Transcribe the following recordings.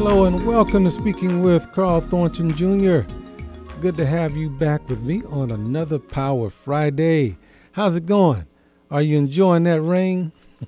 Hello and welcome to Speaking with Carl Thornton Jr. Good to have you back with me on another Power Friday. How's it going? Are you enjoying that rain?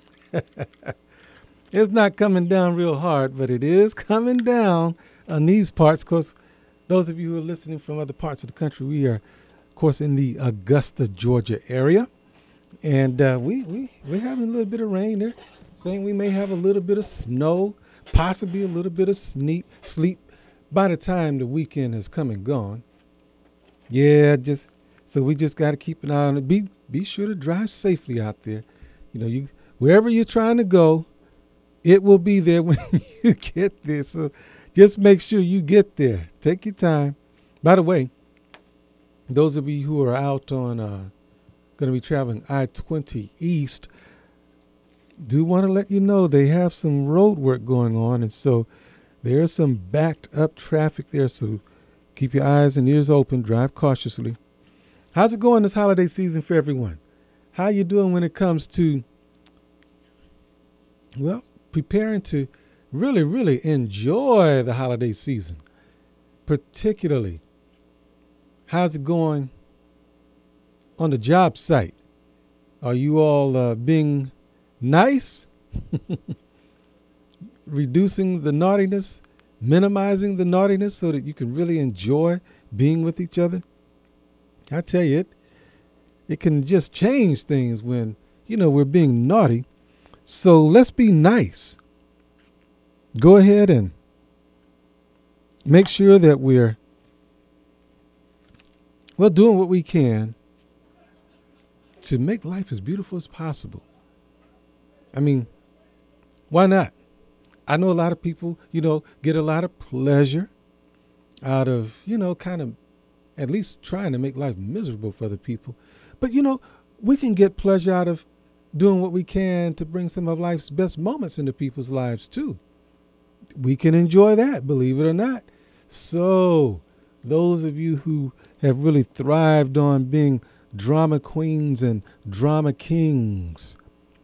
It's not coming down real hard, but it is coming down on these parts. Of course, those of you who are listening from other parts of the country, we are, of course, in the Augusta, Georgia area. And we're having a little bit of rain there, saying we may have a little bit of snow, possibly a little bit of sleep by the time the weekend has come and gone. Yeah, so we just got to keep an eye on it. Be sure to drive safely out there. You know, wherever you're trying to go, it will be there when you get there. So just make sure you get there. Take your time. By the way, those of you who are out on going to be traveling I-20 East, do want to let you know they have some road work going on, and so there's some backed up traffic there, so keep your eyes and ears open, drive cautiously. How's it going this holiday season for everyone? How you doing when it comes to, well, preparing to really, really enjoy the holiday season? Particularly, how's it going on the job site? Are you all being nice? Reducing the naughtiness, minimizing the naughtiness so that you can really enjoy being with each other? I tell you, it can just change things when, we're being naughty. So let's be nice. Go ahead and make sure that we're doing what we can to make life as beautiful as possible. I mean, why not? I know a lot of people, get a lot of pleasure out of, kind of at least trying to make life miserable for other people. But, we can get pleasure out of doing what we can to bring some of life's best moments into people's lives, too. We can enjoy that, believe it or not. So those of you who have really thrived on being drama queens and drama kings,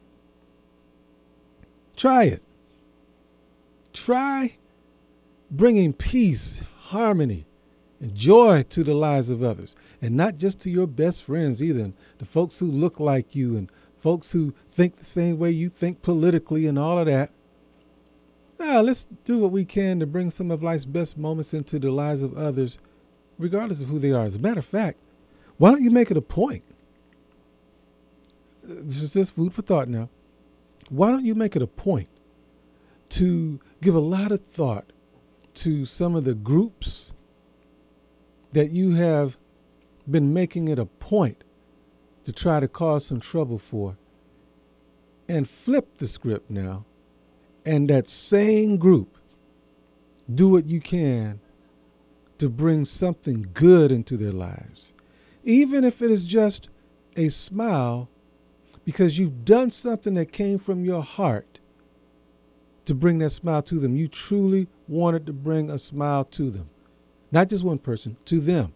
try it. Try bringing peace, harmony, and joy to the lives of others, and not just to your best friends either, and the folks who look like you and folks who think the same way you think politically and all of that. Now, let's do what we can to bring some of life's best moments into the lives of others, regardless of who they are. As a matter of fact, why don't you make it a point? This is just food for thought now. Why don't you make it a point to give a lot of thought to some of the groups that you have been making it a point to try to cause some trouble for, and flip the script now, and that same group do what you can to bring something good into their lives, even if it is just a smile, because you've done something that came from your heart to bring that smile to them. You truly wanted to bring a smile to them. Not just one person, to them.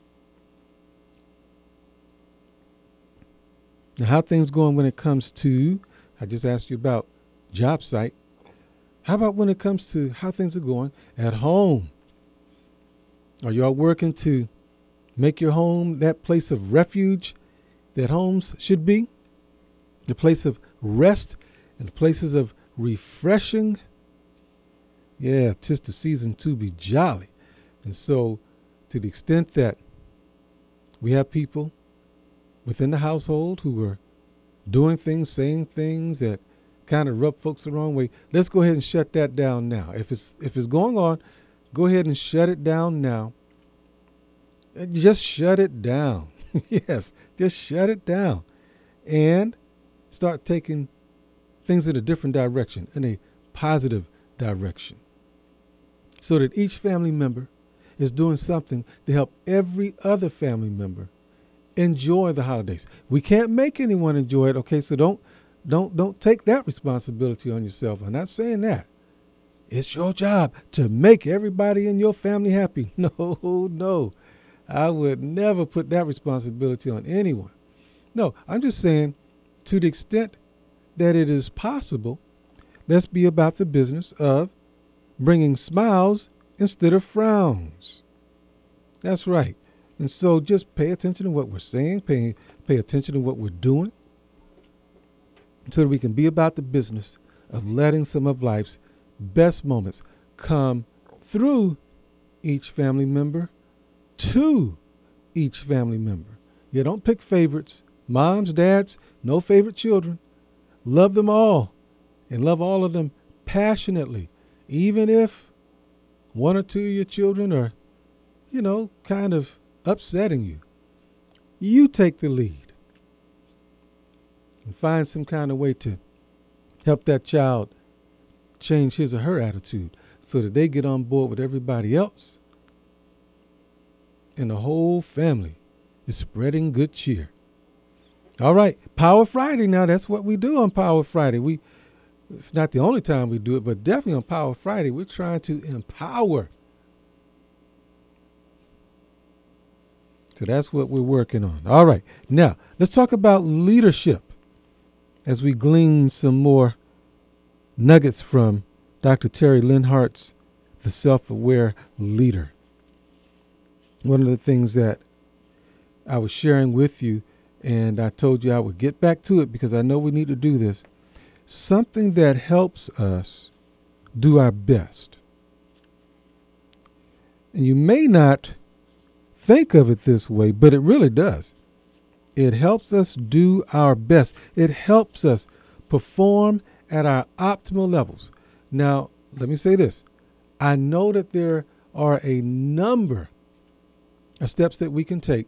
Now, how things going when it comes to, I just asked you about job site. How about when it comes to how things are going at home? Are y'all working to make your home that place of refuge that homes should be? The place of rest and places of refreshing? Yeah, 'tis the season to be jolly. And so, to the extent that we have people within the household who are doing things, saying things that kind of rub folks the wrong way, let's go ahead and shut that down now. If it's going on, go ahead and shut it down now. Just shut it down. Yes, just shut it down. And start taking things in a different direction, in a positive direction, so that each family member is doing something to help every other family member enjoy the holidays. We can't make anyone enjoy it, okay? So don't take that responsibility on yourself. I'm not saying that. It's your job to make everybody in your family happy. No. I would never put that responsibility on anyone. No, I'm just saying, to the extent that it is possible, let's be about the business of bringing smiles instead of frowns. That's right. And so just pay attention to what we're saying, pay attention to what we're doing, so that we can be about the business of letting some of life's best moments come through each family member to each family member. You don't pick favorites. Moms, dads, no favorite children. Love them all and love all of them passionately, even if one or two of your children are, kind of upsetting you. You take the lead and find some kind of way to help that child change his or her attitude so that they get on board with everybody else and the whole family is spreading good cheer. All right, Power Friday now. That's what we do on Power Friday. It's not the only time we do it, but definitely on Power Friday, we're trying to empower. So that's what we're working on. All right, now let's talk about leadership as we glean some more nuggets from Dr. Terry Linhart's The Self-Aware Leader. One of the things that I was sharing with you, and I told you I would get back to it because I know we need to do this, something that helps us do our best. And you may not think of it this way, but it really does. It helps us do our best. It helps us perform at our optimal levels. Now, let me say this. I know that there are a number of steps that we can take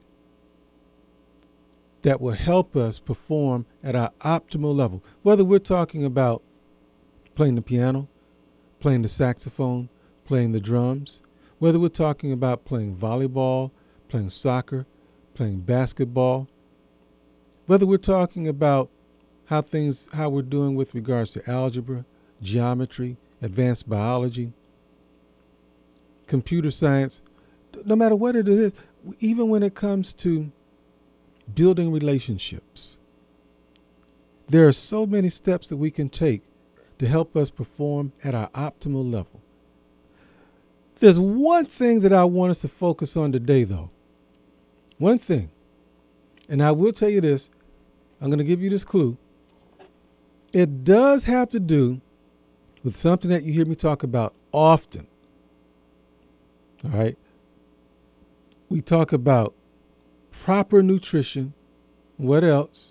that will help us perform at our optimal level. Whether we're talking about playing the piano, playing the saxophone, playing the drums, whether we're talking about playing volleyball, playing soccer, playing basketball, whether we're talking about how we're doing with regards to algebra, geometry, advanced biology, computer science, no matter what it is, even when it comes to building relationships, there are so many steps that we can take to help us perform at our optimal level. There's one thing that I want us to focus on today, though. One thing. And I will tell you this. I'm going to give you this clue. It does have to do with something that you hear me talk about often. All right. We talk about proper nutrition. What else?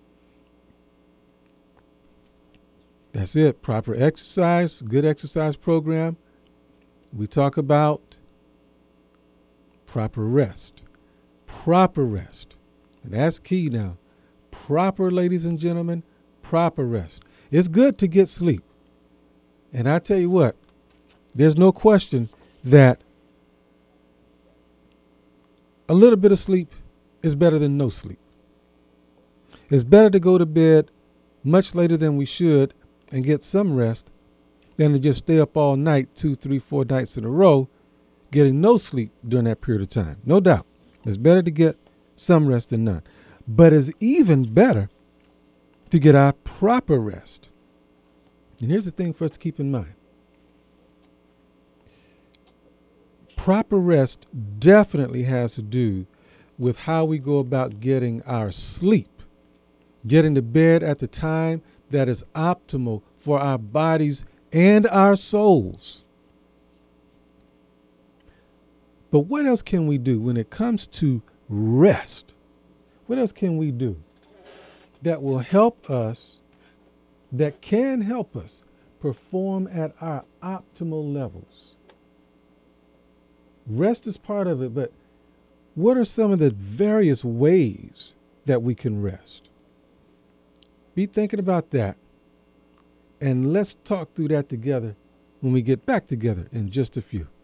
That's it. Proper exercise, good exercise program. We talk about proper rest. Proper rest. And that's key now. Proper, ladies and gentlemen, proper rest. It's good to get sleep. And I tell you what, there's no question that a little bit of sleep is better than no sleep. It's better to go to bed much later than we should and get some rest than to just stay up all night, 2, 3, 4 nights in a row, getting no sleep during that period of time. No doubt. It's better to get some rest than none. But it's even better to get our proper rest. And here's the thing for us to keep in mind. Proper rest definitely has to do with how we go about getting our sleep, getting to bed at the time that is optimal for our bodies and our souls. But what else can we do when it comes to rest? What else can we do that will help us, that can help us perform at our optimal levels? Rest is part of it, but what are some of the various ways that we can rest? Be thinking about that, and let's talk through that together when we get back together in just a few.